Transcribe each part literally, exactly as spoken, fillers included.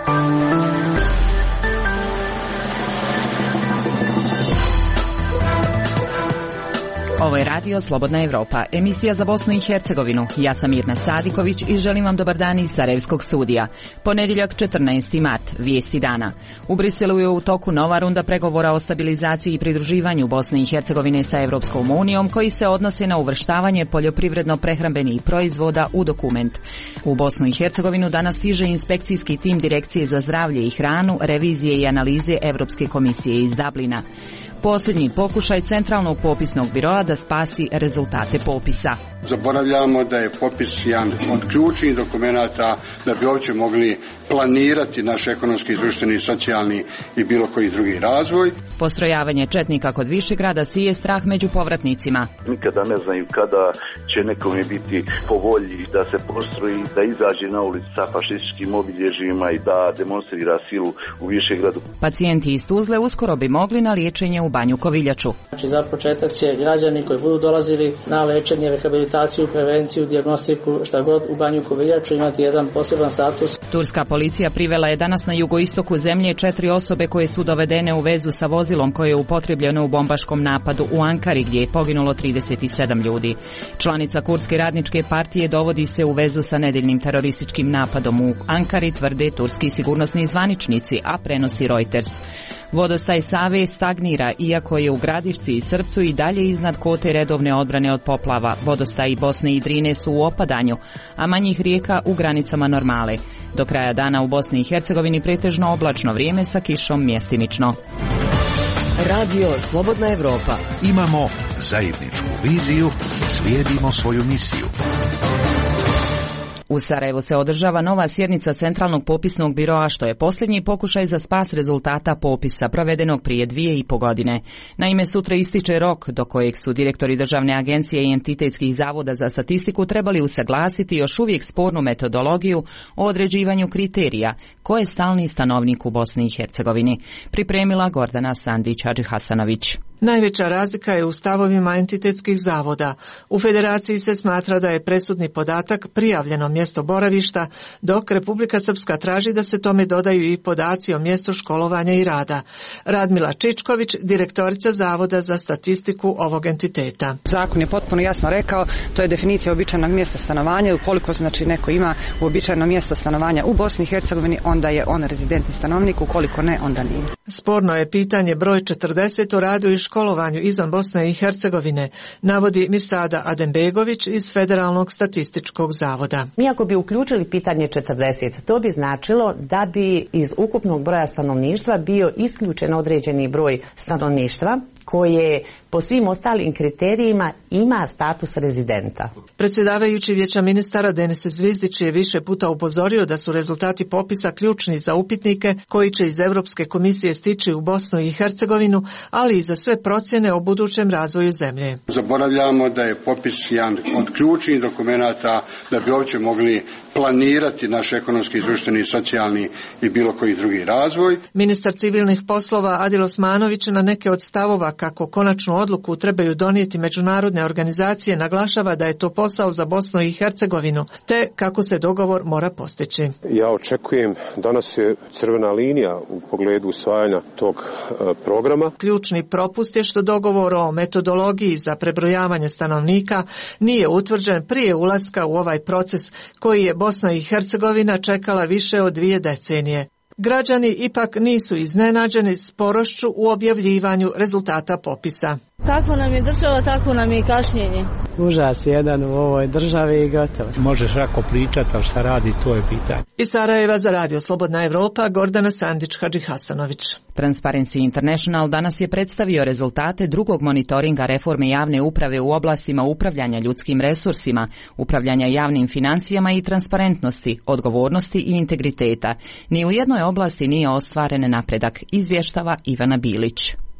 Ovo je radio Slobodna Evropa, emisija za Bosnu i Hercegovinu. Ja sam Mirna Sadiković i želim vam dobar dan iz Sarajevskog studija. Ponedjeljak četrnaesti mart, vijesti dana. U Briselu je u toku nova runda pregovora o stabilizaciji i pridruživanju Bosne i Hercegovine sa Evropskom unijom, koji se odnose na uvrštavanje poljoprivredno-prehrambenih proizvoda u dokument. U Bosnu i Hercegovinu danas stiže inspekcijski tim Direkcije za zdravlje i hranu, revizije i analize Evropske komisije iz Dublina. Posljednji pokušaj Centralnog popisnog biroa da spasi rezultate popisa. Zaboravljamo da je popis jedan od ključnih dokumenata da bi uopće mogli planirati naš ekonomski, društveni, socijalni i bilo koji drugi razvoj. Postrojavanje četnika kod Višegrada sije strah među povratnicima. Nikada ne znaju kada će nekome biti po volji da se postroji, da izađe na ulicu sa fašističkim obilježjima i da demonstrira silu u Višegradu. Pacijenti iz Tuzle uskoro bi mogli na liječenje u Banju Koviljaču. Znači, za početak će građani koji budu dolazili na lečenje, rehabilitaciju, prevenciju, dijagnostiku, šta god u Banju Koviljaču imati jedan poseban status. Turska policija privela je danas na jugoistoku zemlje četiri osobe koje su dovedene u vezu sa vozilom koje je upotrijebljeno u bombaškom napadu u Ankari gdje je poginulo trideset sedam ljudi. Članica Kurdske radničke partije dovodi se u vezu sa nedeljnim terorističkim napadom u Ankari, tvrde turski sigurnosni zvaničnici, a prenosi Reuters. Vodostaj Save stagnira, iako je u Gradišci i Srpcu i dalje iznad kote redovne odbrane od poplava. Vodostaji Bosne i Drine su u opadanju, a manjih rijeka u granicama normale. Do kraja dana u Bosni i Hercegovini pretežno oblačno vrijeme sa kišom mjestimično. Radio Slobodna Evropa. Imamo zajedničku viziju, slijedimo svoju misiju. U Sarajevu se održava nova sjednica Centralnog popisnog biroa, što je posljednji pokušaj za spas rezultata popisa provedenog prije dvije i po godine. Naime, sutra ističe rok do kojeg su direktori državne agencije i entitetskih zavoda za statistiku trebali usaglasiti još uvijek spornu metodologiju o određivanju kriterija ko je stalni stanovnik u Bosni i Hercegovini. Pripremila Gordana Sandić-Hadžihasanović. Najveća razlika je u stavovima entitetskih zavoda. U Federaciji se smatra da je presudni podatak prijavljeno mjesto boravišta, dok Republika Srpska traži da se tome dodaju i podaci o mjestu školovanja i rada. Radmila Čičković, direktorica Zavoda za statistiku ovog entiteta. Zakon je potpuno jasno rekao, to je definicija uobičajenog mjesta stanovanja. Ukoliko znači neko ima uobičajeno mjesto stanovanja u Bosni i Hercegovini, onda je on rezidentni stanovnik, ukoliko ne, onda nije. Sporno je pitanje broj četrdeset o radu i školovanju izvan Bosne i Hercegovine, navodi Mirsada Adembegović iz Federalnog statističkog zavoda. Mi ako bi uključili pitanje četrdeset, to bi značilo da bi iz ukupnog broja stanovništva bio isključen određeni broj stanovništva koje po svim ostalim kriterijima ima status rezidenta. Predsjedavajući Vijeća ministara Denis Zvizdić je više puta upozorio da su rezultati popisa ključni za upitnike koji će iz Europske komisije stići u Bosnu i Hercegovinu, ali i za sve procjene o budućem razvoju zemlje. Zaboravljamo da je popis jedan od ključnih dokumenata da bi uopće mogli planirati naš ekonomski, društveni, socijalni i bilo koji drugi razvoj. Ministar civilnih poslova Adil Osmanović na neke od stavova kako konačnu odluku trebaju donijeti međunarodne organizacije naglašava da je to posao za Bosnu i Hercegovinu, te kako se dogovor mora postići. Ja očekujem, danas je crvena linija u pogledu usvajanja tog e, programa. Ključni propust je što dogovor o metodologiji za prebrojavanje stanovnika nije utvrđen prije ulaska u ovaj proces koji je Bosna i Hercegovina čekala više od dvije decenije. Građani ipak nisu iznenađeni sporošću u objavljivanju rezultata popisa. Kakva nam je država, takvo nam je i kašnjenje. Užas jedan u ovoj državi i gotovo. Možeš rako pričati, ali šta radi, to je pitanje. Iz Sarajeva za Radio Slobodna Evropa, Gordana Sandić-Hadžihasanović. Transparency International danas je predstavio rezultate drugog monitoringa reforme javne uprave u oblastima upravljanja ljudskim resursima, upravljanja javnim financijama i transparentnosti, odgovornosti i integriteta. Ni u jednoj oblasti nije ostvaren napredak, izvještava Ivana Bilić.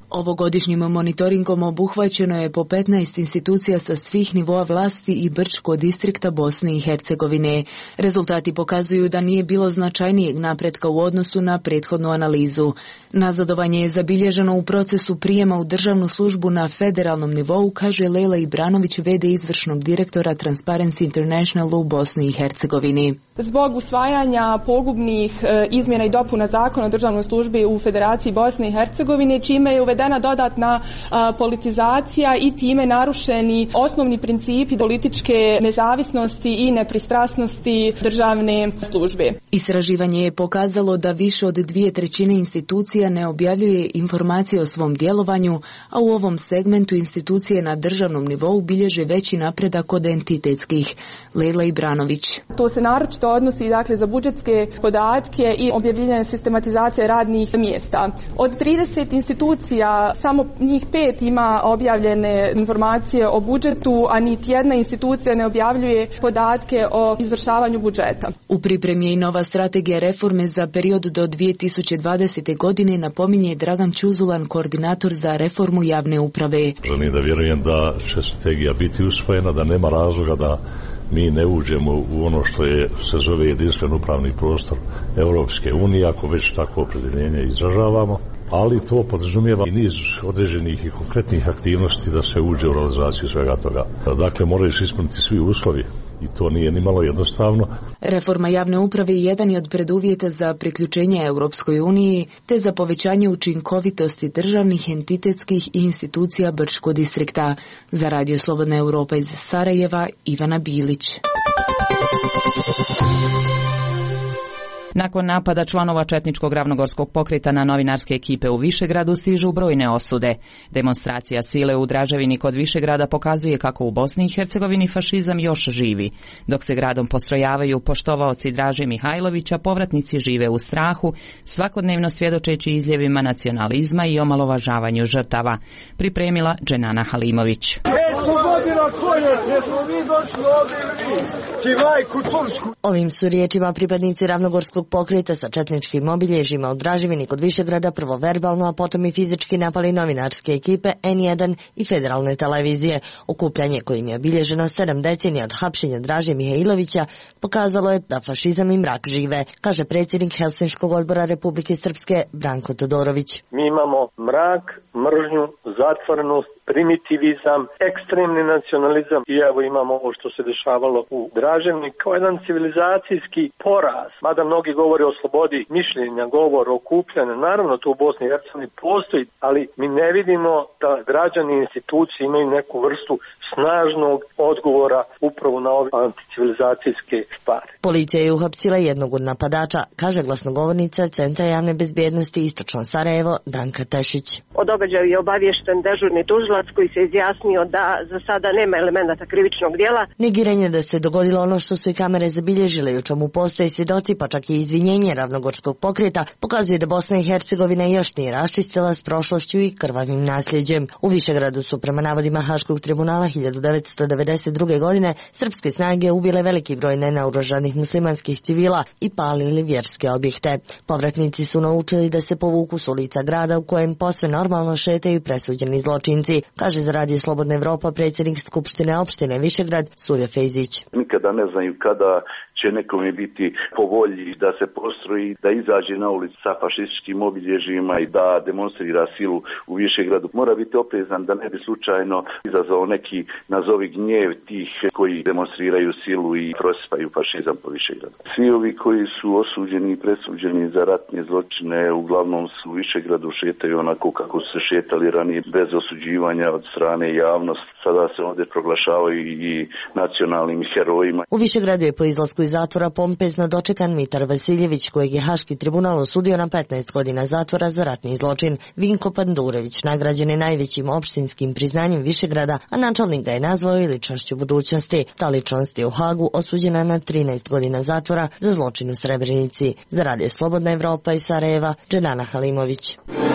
Ovogodišnjim monitoringom obuhvaćeno je po petnaest institucija sa svih nivoa vlasti i Brčko distrikta Bosne i Hercegovine. Rezultati pokazuju da nije bilo značajnijeg napretka u odnosu na prethodnu analizu. Nazadovanje je zabilježeno u procesu prijema u državnu službu na federalnom nivou, kaže Lejla Ibranović, v d izvršnog direktora Transparency International u Bosni i Hercegovini. Zbog usvajanja pogubnih e, izmjena i dopuna zakona o državnoj službi u Federaciji Bosne i Hercegovine, čime je uvedena dodatna a, politizacija i time narušeni osnovni principi političke nezavisnosti i nepristrasnosti državne službe. Istraživanje je pokazalo da više od dvije trećine institucija ne objavljuje informacije o svom djelovanju, a u ovom segmentu institucije na državnom nivou bilježe veći napredak od entitetskih. Lejla Ibranović. To se naročito odnosi dakle za budžetske podatke i objavljivanje sistematizacije radnih mjesta. Od trideset institucija samo njih pet ima objavljene informacije o budžetu, a niti jedna institucija ne objavljuje podatke o izvršavanju budžeta. U pripremi je i nova strategija reforme za period do dvije tisuće dvadesete. godine, napominje Dragan Čuzulan, koordinator za reformu javne uprave. Želim da vjerujem da će strategija biti usvojena, da nema razloga da mi ne uđemo u ono što je, se zove jedinstven upravni prostor Europske unije, ako već takvo opredjeljenje izražavamo, ali to podrazumijeva i niz određenih i konkretnih aktivnosti da se uđe u realizaciju svega toga. Dakle, moraju se ispuniti svi uslovi i to nije ni malo jednostavno. Reforma javne uprave je jedan od preduvjeta za priključenje Europskoj uniji te za povećanje učinkovitosti državnih, entitetskih i institucija Brčko distrikta. Za Radio Slobodna Europa iz Sarajeva, Ivana Bilić. Nakon napada članova četničkog ravnogorskog pokreta na novinarske ekipe u Višegradu stižu brojne osude. Demonstracija sile u Draževini kod Višegrada pokazuje kako u Bosni i Hercegovini fašizam još živi. Dok se gradom postrojavaju poštovaoci Draže Mihajlovića, povratnici žive u strahu, svakodnevno svjedočeći izljevima nacionalizma i omalovažavanju žrtava. Pripremila Dženana Halimović. Ovim su riječima pripadnici ravnogorskog pokreta sa četničkim obilježjima u Draževini kod Višegrada prvo verbalno, a potom i fizički napali novinarske ekipe en jedan i federalne televizije. Okupljanje kojim je obilježeno sedam decenija od hapšenja Draže Mihajlovića pokazalo je da fašizam i mrak žive, kaže predsjednik Helsinškog odbora Republike Srpske Branko Todorović. Mi imamo mrak, mržnju, zatvorenost, primitivizam, ekstremni nacionalizam i evo imamo ovo što se dešavalo u Draževini kao jedan civilizacijski poraz. Mada mnogi govore o slobodi mišljenja, govor o okupljanju, naravno to u Bosni i Hercegovini postoji, ali mi ne vidimo da građani i institucije imaju neku vrstu snažnog odgovora upravo na ove anticivilizacijske stvari. Policija je uhapsila jednog od napadača, kaže glasnogovornica Centra javne bezbjednosti Istočno Sarajevo Danka Tešić. O događaju je obaviješten dežurni tužilac koji se izjasnio da za sada nema elemenata krivičnog djela. Negiranje da se dogodilo ono što su i kamere zabilježile i u čemu postoje svjedoci, pa čak i izvinjenje ravnogorskog pokreta, pokazuje da Bosna i Hercegovina još nije raščistila s prošlošću i krvavim nasljeđem. U Višegradu su prema navodima Haškog tribunala hiljadu devetsto devedeset druge. godine srpske snage ubile veliki broj nenaoružanih muslimanskih civila i palili vjerske objekte. Povratnici su naučili da se povuku s ulica grada u kojem posve normalno šetaju presuđeni zločinci, kaže za Radio Slobodna Evropa predsjednik Skupštine opštine Višegrad Sulja Fejzić. Nikada ne znaju kada će nekome biti po volji da se postroji, da izađe na ulicu sa fašističkim obilježjima i da demonstrira silu u Višegradu. Mora biti oprezan da ne bi slučajno izazvao neki nazovi gnjev tih koji demonstriraju silu i prosipaju fašizam po Višegradu. Svi ovi koji su osuđeni i presuđeni za ratne zločine uglavnom su u Višegradu šetaju onako kako su se šetali ranije, bez osuđivanja od strane javnosti. Sada se ovdje proglašavaju i nacionalnim herojima. U Višegradu je po izlasku iz zatvora pompezno dočekan Mitar Vasiljević, kojeg je Haški tribunal osudio na petnaest godina zatvora za ratni zločin. Vinko Pandurević nagrađen je najvećim opštinskim priznanjem Višegrada, a načelnik ga je nazvao i ličnošću budućnosti. Ta ličnost je u Hagu osuđena na trinaest godina zatvora za zločin u Srebrenici. Za Radio Slobodna Evropa iz Sarajeva, Dženana Halimović.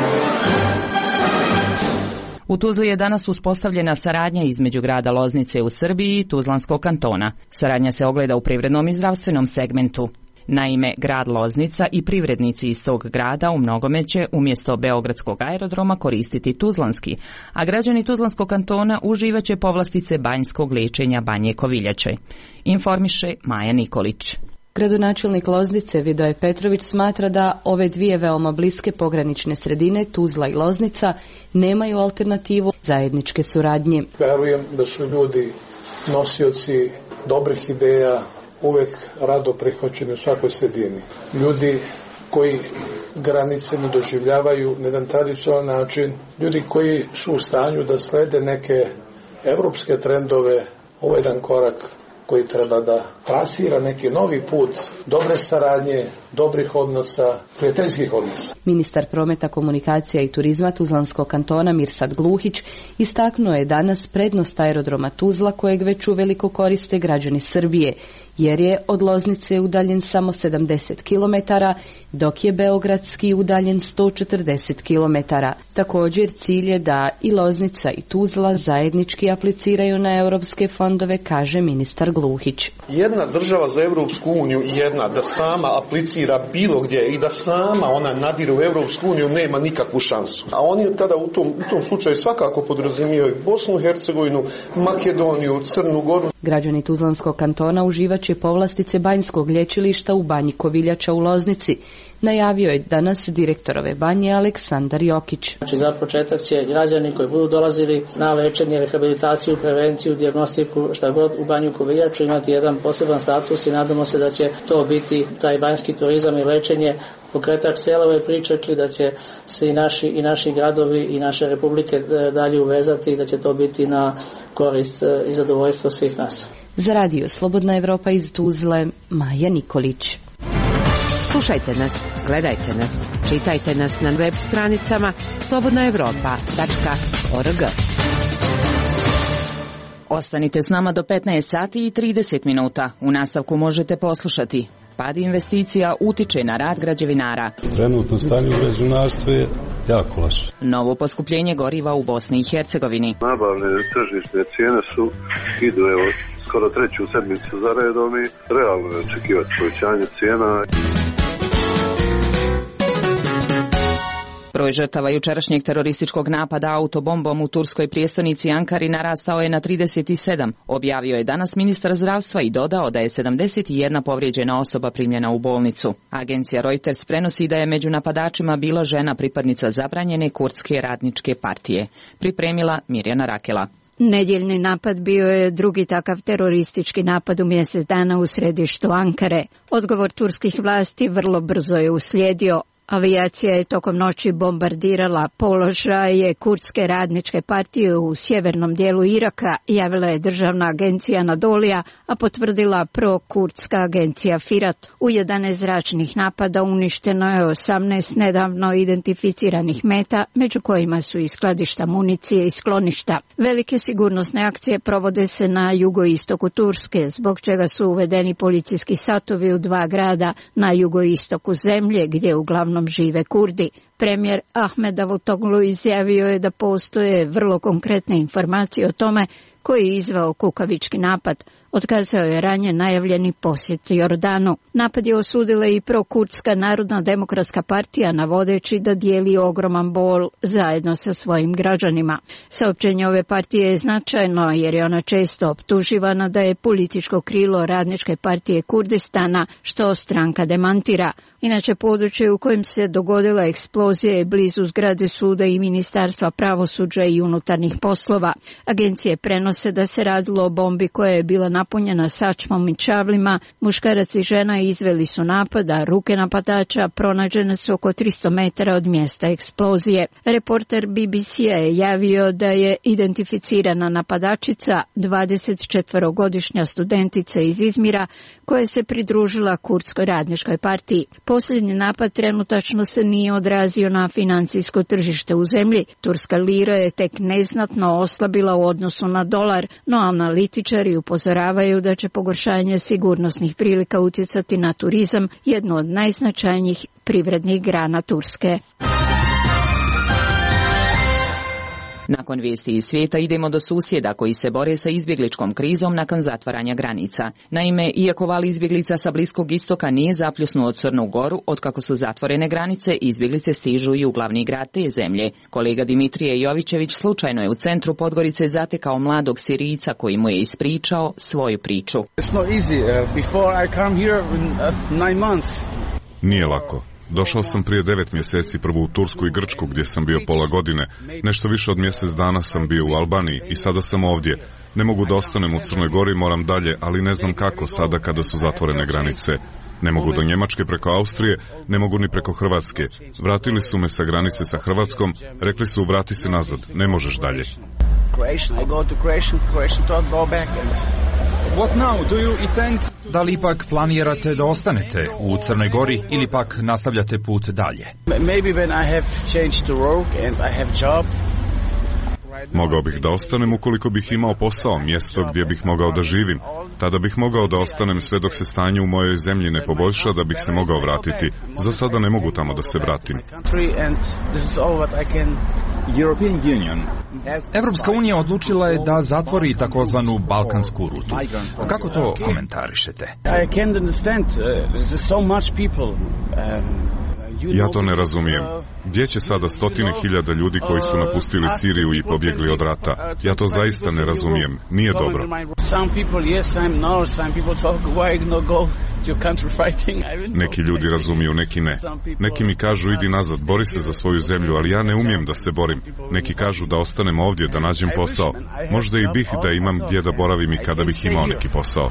U Tuzli je danas uspostavljena saradnja između grada Loznice u Srbiji i Tuzlanskog kantona. Saradnja se ogleda u privrednom i zdravstvenom segmentu. Naime, grad Loznica i privrednici iz tog grada u mnogome će umjesto beogradskog aerodroma koristiti tuzlanski, a građani Tuzlanskog kantona uživaće povlastice banjskog liječenja Banje Koviljače. Informiše Maja Nikolić. Gradonačelnik Loznice Vidoje Petrović smatra da ove dvije veoma bliske pogranične sredine, Tuzla i Loznica, nemaju alternativu zajedničke suradnje. Verujem da su ljudi nosioci dobrih ideja, uvek rado prihvaćeni u svakoj sredini. Ljudi koji granice ne doživljavaju na jedan tradicionalan način, ljudi koji su u stanju da slede neke evropske trendove, ovo je jedan korak koji treba da trasira neki novi put dobre saradnje, dobrih odnosa, prijateljskih odnosa. Ministar prometa, komunikacija i turizma Tuzlanskog kantona Mirsad Gluhić istaknuo je danas prednost aerodroma Tuzla kojeg već uveliko koriste građani Srbije, jer je od Loznice udaljen samo sedamdeset kilometara, dok je beogradski udaljen sto četrdeset kilometara. Također cilj je da i Loznica i Tuzla zajednički apliciraju na europske fondove, kaže ministar Gluhić. Jedna država za Europsku uniju, jedna da sama aplicira bilo gdje i da sama ona nadire u Europsku uniju, nema nikakvu šansu. A oni tada u tom, u tom slučaju svakako podrazumijevaju Bosnu, Hercegovinu, Makedoniju, Crnu Goru. Građani Tuzlanskog kantona uživaće povlastice banjskog lječilišta u Banji Koviljača u Loznici. Najavio je danas direktorove banje Aleksandar Jokić. Znači, za početak će građani koji budu dolazili na lečenje, rehabilitaciju, prevenciju, dijagnostiku, šta god u Banju Koviljaču imati jedan poseban status i nadamo se da će to biti taj banjski turizam i lečenje pokretač cijele ove priče, da će se i naši, i naši gradovi i naše republike dalje uvezati i da će to biti na korist i zadovoljstvo svih nas. Za radio Slobodna Evropa iz Tuzle, Maja Nikolić. Slušajte nas, gledajte nas, čitajte nas na web stranicama slobodna evropa tačka org. Ostanite s nama do petnaest sati i trideset minuta. U nastavku možete poslušati. Pad investicija utiče na rad građevinara. Trenutno stanje u građevinarstvu je jako loše. Novo poskupljenje goriva u Bosni i Hercegovini. Nabavne tržišne cijene su idu evo skoro treću sedmicu za redom i realno je očekivati povećanje cijena. Broj žrtava jučerašnjeg terorističkog napada autobombom u turskoj prijestolnici Ankari narastao je na trideset sedam. Objavio je danas ministar zdravstva i dodao da je sedamdeset jedna povrijeđena osoba primljena u bolnicu. Agencija Reuters prenosi da je među napadačima bila žena pripadnica zabranjene kurdske radničke partije. Pripremila Mirjana Rakela. Nedjeljni napad bio je drugi takav teroristički napad u mjesec dana u središtu Ankare. Odgovor turskih vlasti vrlo brzo je uslijedio. Avijacija je tokom noći bombardirala položaje kurdske radničke partije u sjevernom dijelu Iraka, javila je državna agencija Anadolija, a potvrdila pro-kurdska agencija Firat. U jedanaest zračnih napada uništeno je osamnaest nedavno identificiranih meta, među kojima su i skladišta municije i skloništa. Velike sigurnosne akcije provode se na jugoistoku Turske, zbog čega su uvedeni policijski satovi u dva grada na jugoistoku zemlje, gdje uglavnom žive Kurdi. Premijer Ahmed Davutoglu izjavio je da postoje vrlo konkretne informacije o tome koji je izveo kukavički napad. Otkazao je ranije najavljeni posjet Jordanu. Napad je osudila i prokurdska Narodna demokratska partija, navodeći da dijeli ogroman bol zajedno sa svojim građanima. Saopćenje ove partije je značajno jer je ona često optuživana da je političko krilo Radničke partije Kurdistana, što stranka demantira. Inače, područje u kojem se dogodila eksplozija je blizu zgrade suda i Ministarstva pravosuđa i unutarnjih poslova. Agencije prenose da se radilo o bombi koja je bila napunjena sačmom i čavlima. Muškarac i žena izveli su napad, a ruke napadača pronađene su oko tristo metara od mjesta eksplozije. Reporter B B C-a je javio da je identificirana napadačica dvadesetčetverogodišnja studentica iz Izmira koja se pridružila Kurdskoj radničkoj partiji. Posljednji napad trenutačno se nije odrazio na financijsko tržište u zemlji. Turska lira je tek neznatno oslabila u odnosu na dolar, no analitičari upozoravaju da će pogoršanje sigurnosnih prilika utjecati na turizam, jednu od najznačajnijih privrednih grana Turske. Nakon vijesti iz svijeta idemo do susjeda koji se bore sa izbjegličkom krizom nakon zatvaranja granica. Naime, iako val izbjeglica sa Bliskog istoka nije zapljusnuo Crnu Goru, otkako su zatvorene granice, izbjeglice stižu i u glavni grad te zemlje. Kolega Dimitrije Jovićević slučajno je u centru Podgorice zatekao mladog Sirijca koji mu je ispričao svoju priču. Nije lako. Došao sam prije devet mjeseci prvo u Tursku i Grčku gdje sam bio pola godine. Nešto više od mjesec dana sam bio u Albaniji i sada sam ovdje. Ne mogu da ostanem u Crnoj Gori, moram dalje, ali ne znam kako sada kada su zatvorene granice. Ne mogu do Njemačke preko Austrije, ne mogu ni preko Hrvatske. Vratili su me sa granice sa Hrvatskom, rekli su vrati se nazad, ne možeš dalje. Da li ipak planirate da ostanete u Crnoj Gori ili pak nastavljate put dalje? Mogao bih da ostanem ukoliko bih imao posao, mjesto gdje bih mogao da živim. Tada bih mogao da ostanem sve dok se stanje u mojoj zemlji ne poboljša da bih se mogao vratiti. Za sada ne mogu tamo da se vratim. Evropska unija odlučila je da zatvori takozvanu balkansku rutu. Kako to komentarišete? Ja to ne razumijem. Gdje će sada stotine hiljada ljudi koji su napustili Siriju i pobjegli od rata? Ja to zaista ne razumijem. Nije dobro. Neki ljudi razumiju, neki ne. Neki mi kažu idi nazad, bori se za svoju zemlju, ali ja ne umijem da se borim. Neki kažu da ostanem ovdje, da nađem posao. Možda i bih da imam gdje da boravim i kada bih imao neki posao.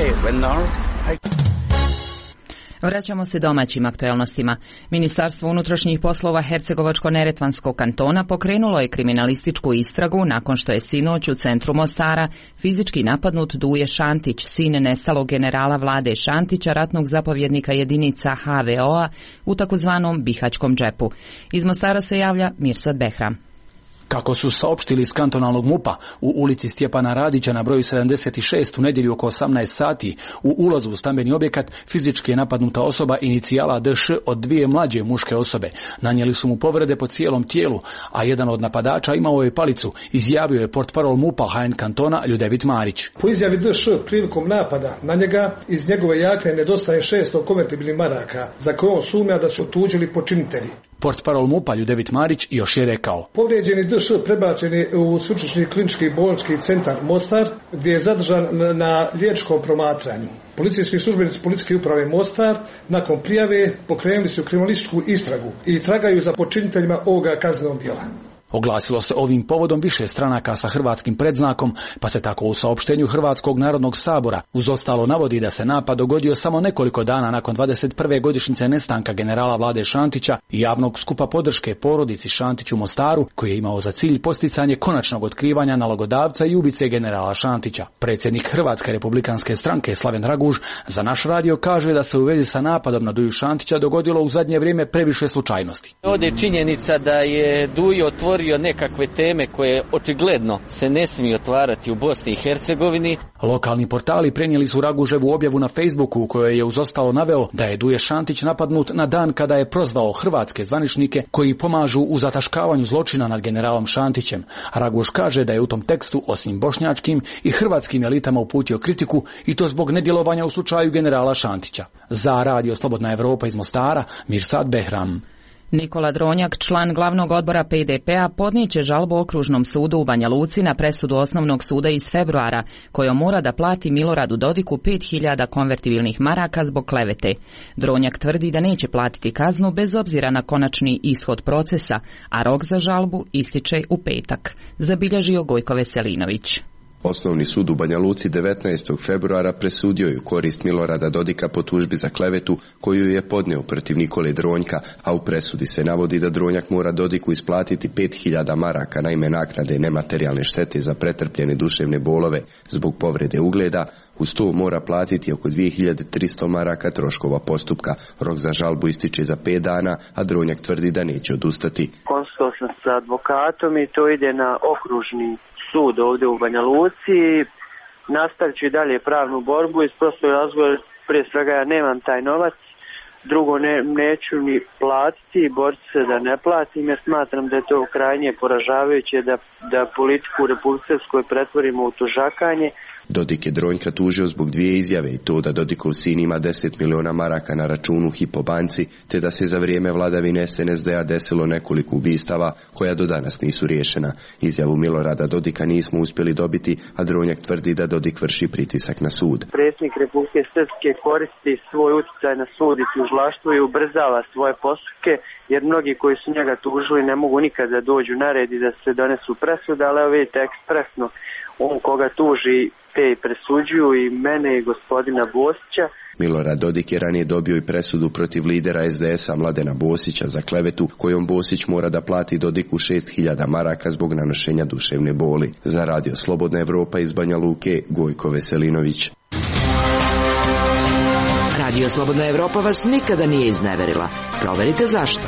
Vraćamo se domaćim aktualnostima. Ministarstvo unutrašnjih poslova Hercegovačko-neretvanskog kantona pokrenulo je kriminalističku istragu nakon što je sinoć u centru Mostara fizički napadnut Duje Šantić, sin nestalog generala Vlade Šantića, ratnog zapovjednika jedinica H V O-a u takozvanom Bihaćkom džepu. Iz Mostara se javlja Mirsad Behram. Kako su saopštili iz kantonalnog MUP-a, u ulici Stjepana Radića na broju sedamdeset šest u nedjelju oko osamnaest sati u ulazu u stambeni objekat fizički je napadnuta osoba inicijala D Š od dvije mlađe muške osobe. Nanijeli su mu povrede po cijelom tijelu, a jedan od napadača imao je palicu, izjavio je portparol MUP-a H N kantona Ljudevit Marić. Po izjavi D Š prilikom napada na njega iz njegove jakne nedostaje šesto konvertibilnih maraka za koje on sumnja da su otuđili počinitelji. Portparol MUP-a Ljudevit Marić još je rekao: povrijeđeni D Š prebačen je u Sveučilišni klinički bolnički centar Mostar gdje je zadržan na liječničkom promatranju. Policijski službenici Policijske uprave Mostar nakon prijave pokrenuli su kriminalističku istragu i tragaju za počiniteljima ovoga kaznenog djela. Oglasilo se ovim povodom više stranaka sa hrvatskim predznakom, pa se tako u saopštenju Hrvatskog narodnog sabora uz ostalo navodi da se napad dogodio samo nekoliko dana nakon dvadeset prve godišnjice nestanka generala Vlade Šantića i javnog skupa podrške porodici Šantić u Mostaru, koji je imao za cilj posticanje konačnog otkrivanja nalogodavca i ubice generala Šantića. Predsjednik Hrvatske republikanske stranke Slaven Raguž za naš radio kaže da se u vezi sa napadom na Duju Šantića dogodilo u zadnje vrijeme previše slučajnosti. Ovdje je činjenica da je Dujo otvorio nekakve teme koje očigledno se ne smiju otvarati u Bosni i Hercegovini. Lokalni portali prenijeli su Raguževu objavu na Facebooku u kojoj je uz ostalo naveo da je Duje Šantić napadnut na dan kada je prozvao hrvatske zvaničnike koji pomažu u zataškavanju zločina nad generalom Šantićem. Raguž kaže da je u tom tekstu osim bošnjačkim i hrvatskim elitama uputio kritiku i to zbog nedjelovanja u slučaju generala Šantića. Za Radio Slobodna Evropa iz Mostara, Mirsad Behram. Nikola Dronjak, član glavnog odbora P D P-a, podnijet žalbu Okružnom sudu u Banja Luci na presudu Osnovnog suda iz februara, kojom mora da plati Miloradu Dodiku pet hiljada konvertibilnih maraka zbog klevete. Dronjak tvrdi da neće platiti kaznu bez obzira na konačni ishod procesa, a rok za žalbu ističe u petak, zabilježio Gojko Veselinović. Osnovni sud u Banja Luci devetnaestog februara presudio je u korist Milorada Dodika po tužbi za klevetu koju je podneo protiv Nikole Dronjka, a u presudi se navodi da Dronjak mora Dodiku isplatiti pet hiljada maraka na ime naknade nematerijalne štete za pretrpljene duševne bolove zbog povrede ugleda. Uz to mora platiti oko dvije hiljade tristo maraka troškova postupka. Rok za žalbu ističe za pet dana, a Dronjak tvrdi da neće odustati. Konsultao sam sa advokatom i to ide na okružni sud ovdje u Banja Luci. Nastavit ću i dalje pravnu borbu iz prostog razloga, prije svega ja nemam taj novac drugo ne, neću ni platiti i boriti se da ne platim, jer smatram da je to krajnje poražavajuće da, da politiku u Republici Srpskoj pretvorimo u tužakanje. Dodik je Dronjka tužio zbog dvije izjave i to da Dodikov sin ima deset miliona maraka na računu Hypo banci, te da se za vrijeme vladavine es en es de a desilo nekoliko ubistava koja do danas nisu riješena. Izjavu Milorada Dodika nismo uspjeli dobiti, a Dronjak tvrdi da Dodik vrši pritisak na sud. Predsjednik Republike Srpske koristi svoj utjecaj na sud i tužilaštvo i ubrzava svoje postupke, jer mnogi koji su njega tužili ne mogu nikada da dođu na red i da se donesu presude, ali vidite ekspresno on koga tuži te presuđuju i mene i gospodina Bosića. Milorad Dodik je ranije dobio i presudu protiv lidera es de es a Mladena Bosića za klevetu kojom Bosić mora da plati Dodiku šest hiljada maraka zbog nanošenja duševne boli. Za Radio Slobodna Evropa iz Banja Luke, Gojko Veselinović. Radio Slobodna Evropa vas nikada nije izneverila. Proverite zašto.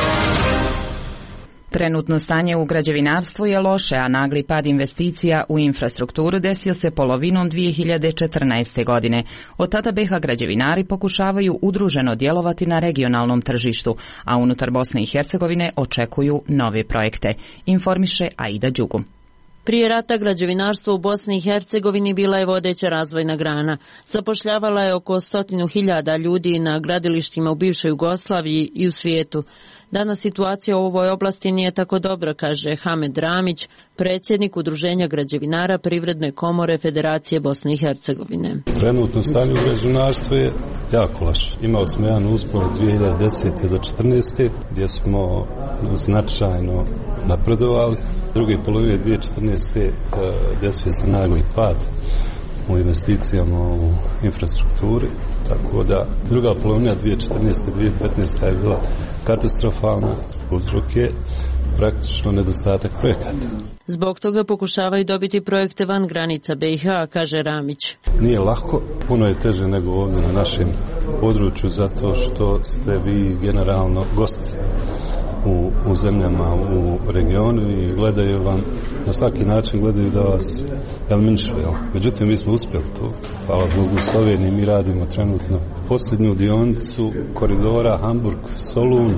Trenutno stanje u građevinarstvu je loše, a nagli pad investicija u infrastrukturu desio se polovinom dvije hiljade četrnaeste. godine. Od tada be ha građevinari pokušavaju udruženo djelovati na regionalnom tržištu, a unutar Bosne i Hercegovine očekuju nove projekte. Informiše Aida Đugum. Prije rata građevinarstvo u Bosni i Hercegovini bila je vodeća razvojna grana. Zapošljavala je oko stotinu hiljada ljudi na gradilištima u bivšoj Jugoslaviji i u svijetu. Danas situacija u ovoj oblasti nije tako dobra, kaže Hamed Ramić, predsjednik Udruženja građevinara Privredne komore Federacije Bosne i Hercegovine. Trenutno stanje u građevinarstvu je jako loše. Imali smo jedan uspon od dvije hiljade desete. do četrnaeste. gdje smo značajno napredovali. Druge polovine dvije hiljade četrnaeste. desio se nagli pad u investicijama u infrastrukturi, tako da druga polovina dvije hiljade četrnaeste. dvije hiljade petnaeste. je bila katastrofalna, uzrok je praktično nedostatak projekata. Zbog toga pokušavaju dobiti projekte van granica be i ha, kaže Ramić. Nije lako, puno je teže nego ovdje na našem području, zato što ste vi generalno gosti u, u zemljama u regionu i gledaju vam, na svaki način gledaju da vas eliminišu. Međutim, mi smo uspjeli to. Hvala Bogu, u Sloveniji mi radimo trenutno posljednju dionicu koridora Hamburg-Solun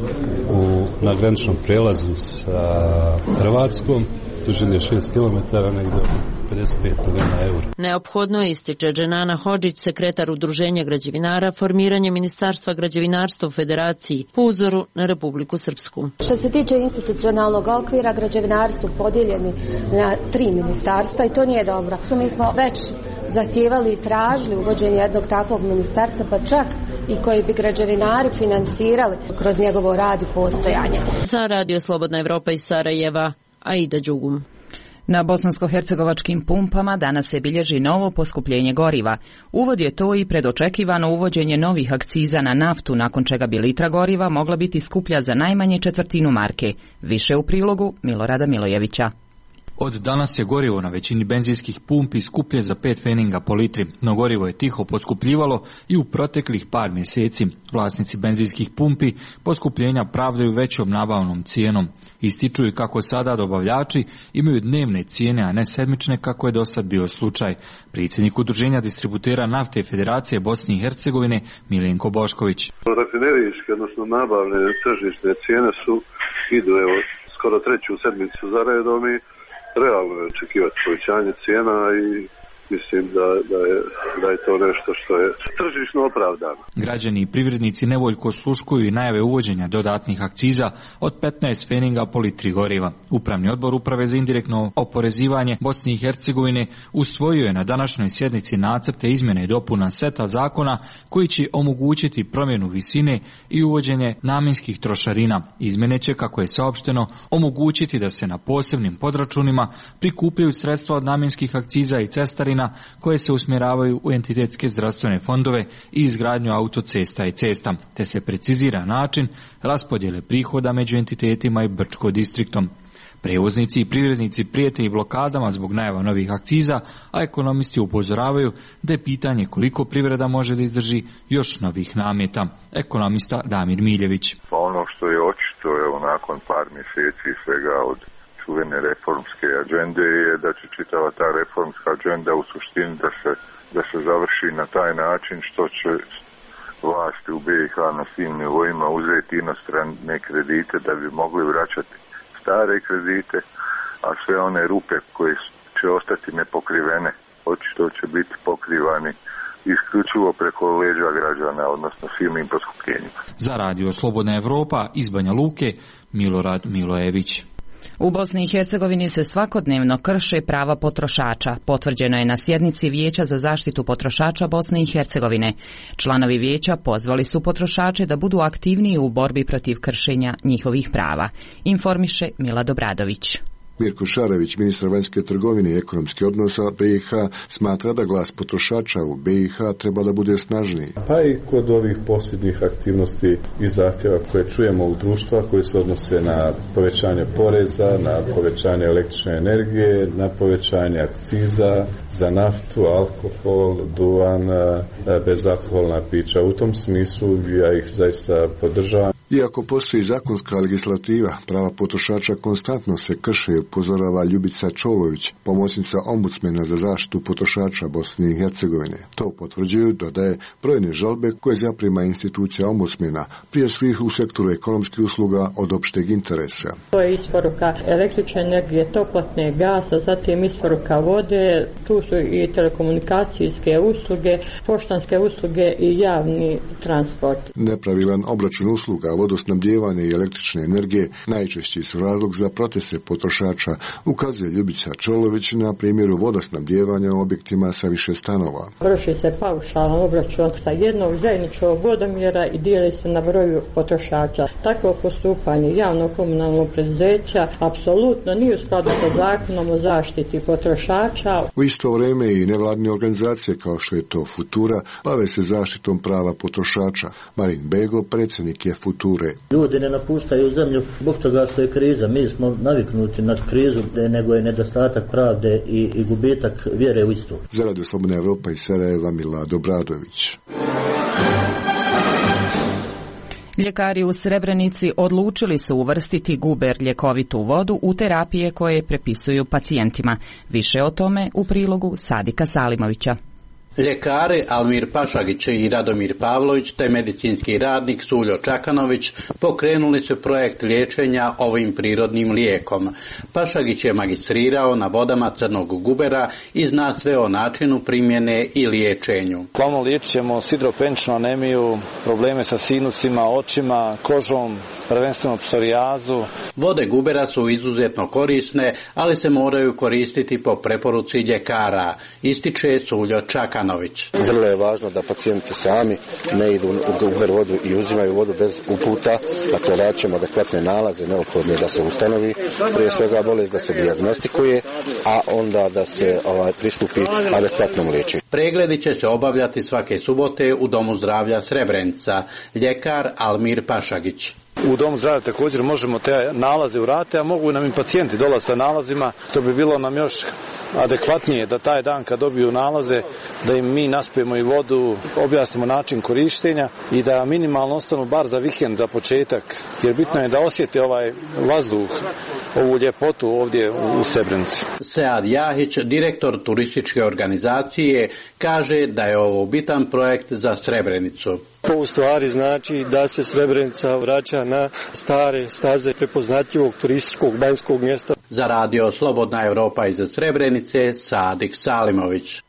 u, na graničnom prelazu sa Hrvatskom. Dužine šest kilometara, negdje pedeset pet milijuna eura. Neophodno ističe Dženana Hodžić, sekretar Udruženja građevinara, formiranje Ministarstva građevinarstva u Federaciji po uzoru na Republiku Srpsku. Što se tiče institucionalnog okvira, građevinari su podijeljeni na tri ministarstva i to nije dobro. Mi smo već zahtijevali i tražili uvođenje jednog takvog ministarstva, pa čak i koji bi građevinari finansirali kroz njegovo rad i postojanje. Za Radio Slobodna Evropa iz Sarajeva, Aida Đugum. Na bosansko-hercegovačkim pumpama danas se bilježi novo poskupljenje goriva. Uvod je to i predočekivano uvođenje novih akciza na naftu, nakon čega bi litra goriva mogla biti skuplja za najmanje četvrtinu marke. Više u prilogu Milorada Milojevića. Od danas je gorivo na većini benzinskih pumpi skuplje za pet feninga po litri, no gorivo je tiho poskupljivalo i u proteklih par mjeseci. Vlasnici benzinskih pumpi poskupljenja pravdaju većom nabavnom cijenom. Ističu i kako sada dobavljači imaju dnevne cijene, a ne sedmične kako je dosad bio slučaj. Predsjednik Udruženja distributera nafte Federacije Bosne i Hercegovine Milenko Bošković. Rafinerijske, odnosno nabavne tržišne cijene su idu evo skoro treću sedmicu za redom i realno je očekivati povećanje cijena i mislim da, da, je, da je to nešto što je tržišno opravdano. Građani i privrednici nevoljko osluškuju i najave uvođenja dodatnih akciza od petnaest feninga po litri goriva. Upravni odbor Uprave za indirektno oporezivanje Bosne i Hercegovine usvojio je na današnjoj sjednici nacrte izmjene i dopuna seta zakona koji će omogućiti promjenu visine i uvođenje namjenskih trošarina. Izmjene će, kako je saopšteno, omogućiti da se na posebnim podračunima prikupljaju sredstva od namjenskih akciza i cestarina koje se usmjeravaju u entitetske zdravstvene fondove i izgradnju autocesta i cesta, te se precizira način raspodjele prihoda među entitetima i Brčko distriktom. Prevoznici i privrednici prijete i blokadama zbog najava novih akciza, a ekonomisti upozoravaju da je pitanje koliko privreda može da izdrži još novih nameta. Ekonomista Damir Miljević. Pa ono što je očito, evo, nakon par mjeseci svega od čuvene reformske agende je da će čitava ta reformska agenda u suštini da se, da se završi na taj način što će vlasti u B i H na svim nivoima uzeti inostrane kredite da bi mogli vraćati stare kredite, a sve one rupe koje će ostati nepokrivene očito će biti pokrivani isključivo preko leđa građana, odnosno silnim poskupljenjima. Za Radio Slobodna Evropa iz Banja Luke, Milorad Milojević. U Bosni i Hercegovini se svakodnevno krše prava potrošača, potvrđeno je na sjednici Vijeća za zaštitu potrošača Bosne i Hercegovine. Članovi vijeća pozvali su potrošače da budu aktivniji u borbi protiv kršenja njihovih prava, informiše Milad Obradović. Mirko Šarević, ministar vanjske trgovine i ekonomskih odnosa B i H, smatra da glas potrošača u B i H treba da bude snažniji. Pa i kod ovih posljednjih aktivnosti i zahtjeva koje čujemo u društva, koje se odnose na povećanje poreza, na povećanje električne energije, na povećanje akciza za naftu, alkohol, duvan, bezalkoholna pića. U tom smislu ja ih zaista podržavam. Iako postoji zakonska legislativa, prava potrošača konstantno se krše, upozorava Ljubica Čolović, pomoćnica ombudsmena za zaštitu potrošača Bosne i Hercegovine. To potvrđuju, dodaje, brojne žalbe koje zaprima institucija ombudsmena, prije svih u sektoru ekonomskih usluga od opšteg interesa. To je isporuka električne energije, toplotne, gasa, zatim isporuka vode, tu su i telekomunikacijske usluge, poštanske usluge i javni transport. Nepravilan obračun usluga, vodosnabdjevanje i električne energije najčešći su razlog za proteste potrošača, ukazuje Ljubica Čolović na primjeru vodosnabdjevanja u objektima sa više stanova. Vrši se paušalan obračun sa jednog zajedničkog vodomjera i dijeli se na broju potrošača. Takvo postupanje javnog komunalnog preduzeća apsolutno nije u skladu sa zakonom o zaštiti potrošača. U isto vrijeme i nevladine organizacije kao što je to Futura bave se zaštitom prava potrošača. Marin Bego, predsjednik je Future. Ljudi ne napuštaju zemlju zbog toga što je kriza. Mi smo naviknuti na krizu, nego je nedostatak pravde i, i gubitak vjere u istu. Za Radio Slobodna Evropa iz Sarajeva, Milad Obradović. Ljekari u Srebrenici odlučili su uvrstiti guber ljekovitu vodu u terapije koje prepisuju pacijentima. Više o tome u prilogu Sadika Salimovića. Ljekari Almir Pašagić i Radomir Pavlović te medicinski radnik Suljo Čakanović pokrenuli su projekt liječenja ovim prirodnim lijekom. Pašagić je magistrirao na vodama crnog gubera i zna sve o načinu primjene i liječenju. Glavno liječit ćemo sidropeničnu anemiju, probleme sa sinusima, očima, kožom, prvenstveno psorijazu. Vode gubera su izuzetno korisne, ali se moraju koristiti po preporuci ljekara, ističe Suljo Čakanović. Vrlo je važno da pacijenti sami ne idu u guber vodu i uzimaju vodu bez uputa, dakle radit ćemo adekvatne nalaze, neophodne da se ustanovi, prije svega bolest da se dijagnostikuje, a onda da se ovaj, pristupi adekvatnom liječenju. Pregledi će se obavljati svake subote u Domu zdravlja Srebrenica, ljekar Almir Pašagić. U Domu zdravlja također možemo te nalaze uraditi, a mogu nam i pacijenti dolaziti sa nalazima. To bi bilo nam još adekvatnije da taj dan kad dobiju nalaze, da im mi naspijemo i vodu, objasnimo način korištenja i da minimalno ostanu bar za vikend, za početak. Jer bitno je da osjete ovaj vazduh, ovu ljepotu ovdje u Srebrenici. Sead Jahić, direktor turističke organizacije, kaže da je ovo bitan projekt za Srebrenicu. To u stvari znači da se Srebrenica vraća na stare staze prepoznatljivog turističkog banjskog mjesta. Za Radio Slobodna Evropa iz Srebrenice, Sadik Salimović.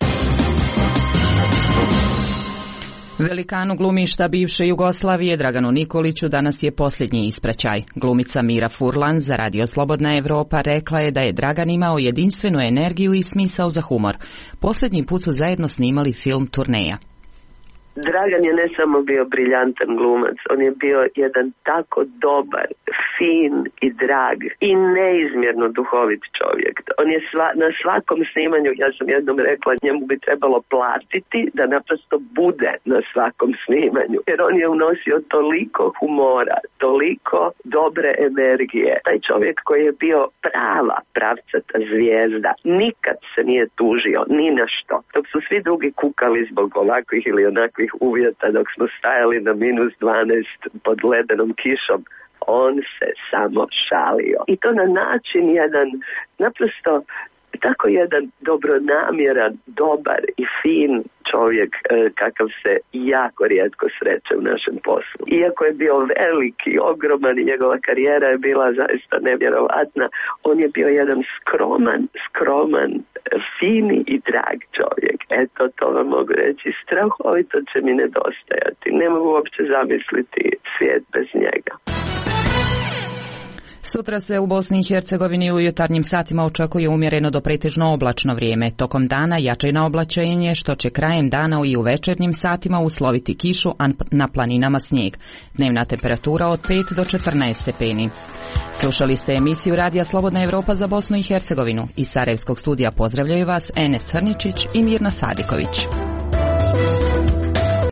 Velikanu glumišta bivše Jugoslavije Draganu Nikoliću danas je posljednji ispraćaj. Glumica Mira Furlan za Radio Slobodna Evropa rekla je da je Dragan imao jedinstvenu energiju i smisao za humor. Posljednji put su zajedno snimali film Turneja. Dragan je ne samo bio briljantan glumac, on je bio jedan tako dobar, fin i drag i neizmjerno duhovit čovjek. On je sva, na svakom snimanju, ja sam jednom rekla, njemu bi trebalo platiti da naprosto bude na svakom snimanju. Jer on je unosio toliko humora, toliko dobre energije. Taj čovjek koji je bio prava pravcata zvijezda, nikad se nije tužio ni na što. Dok su svi drugi kukali zbog ovakvih ili onakvih uvjeta, dok smo stajali na minus dvanaest pod ledenom kišom, on se samo šalio. I to na način jedan naprosto tako jedan dobronamjeran, dobar i fin čovjek kakav se jako rijetko sreće u našem poslu. Iako je bio veliki, ogroman i njegova karijera je bila zaista nevjerovatna, on je bio jedan skroman, skroman, fini i drag čovjek. Eto, to vam mogu reći. Strahovito će mi nedostajati. Ne mogu uopće zamisliti svijet bez njega. Sutra se u Bosni i Hercegovini u jutarnjim satima očekuje umjereno do pretežno oblačno vrijeme. Tokom dana jače na oblačenje, što će krajem dana i u večernjim satima usloviti kišu, a na planinama snijeg. Dnevna temperatura od pet do četrnaest stepeni. Slušali ste emisiju Radija Slobodna Evropa za Bosnu i Hercegovinu. Iz Sarajevskog studija pozdravljaju vas Enes Hrničić i Mirna Sadiković.